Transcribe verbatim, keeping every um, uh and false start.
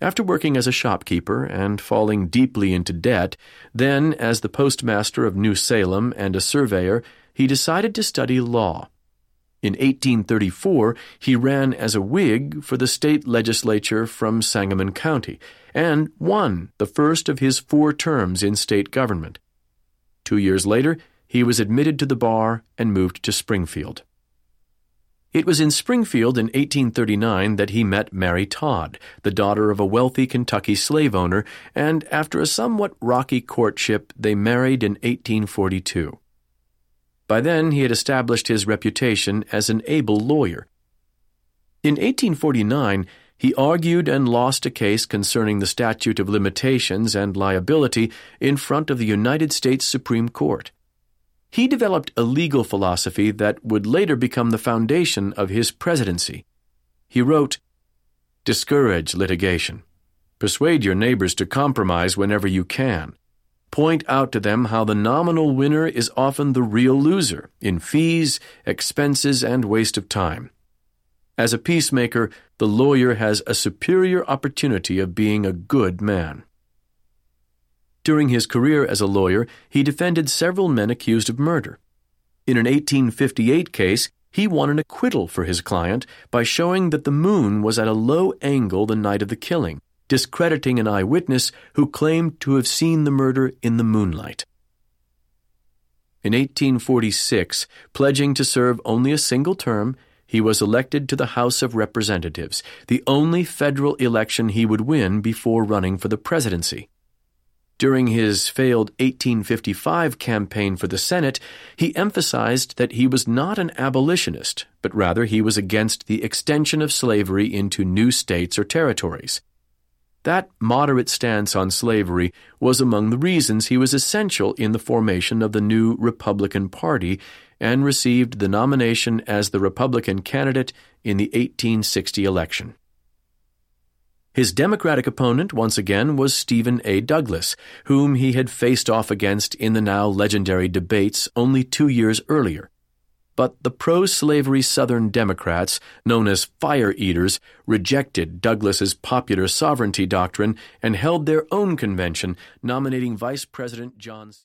After working as a shopkeeper and falling deeply into debt, then as the postmaster of New Salem and a surveyor, he decided to study law. In eighteen thirty-four, he ran as a Whig for the state legislature from Sangamon County and won the first of his four terms in state government. Two years later, he was admitted to the bar and moved to Springfield. It was in Springfield in eighteen thirty-nine that he met Mary Todd, the daughter of a wealthy Kentucky slave owner, and after a somewhat rocky courtship, they married in eighteen forty-two. By then, he had established his reputation as an able lawyer. In eighteen forty-nine, he argued and lost a case concerning the statute of limitations and liability in front of the United States Supreme Court. He developed a legal philosophy that would later become the foundation of his presidency. He wrote, "Discourage litigation. Persuade your neighbors to compromise whenever you can. Point out to them how the nominal winner is often the real loser in fees, expenses, and waste of time. As a peacemaker, the lawyer has a superior opportunity of being a good man." During his career as a lawyer, he defended several men accused of murder. In an eighteen fifty-eight case, he won an acquittal for his client by showing that the moon was at a low angle the night of the killing, discrediting an eyewitness who claimed to have seen the murder in the moonlight. In eighteen forty-six, pledging to serve only a single term, he was elected to the House of Representatives, the only federal election he would win before running for the presidency. During his failed eighteen fifty-five campaign for the Senate, he emphasized that he was not an abolitionist, but rather he was against the extension of slavery into new states or territories. That moderate stance on slavery was among the reasons he was essential in the formation of the new Republican Party and received the nomination as the Republican candidate in the eighteen sixty election. His Democratic opponent, once again, was Stephen A. Douglas, whom he had faced off against in the now legendary debates only two years earlier. But the pro-slavery Southern Democrats, known as Fire Eaters, rejected Douglas's popular sovereignty doctrine and held their own convention, nominating Vice President John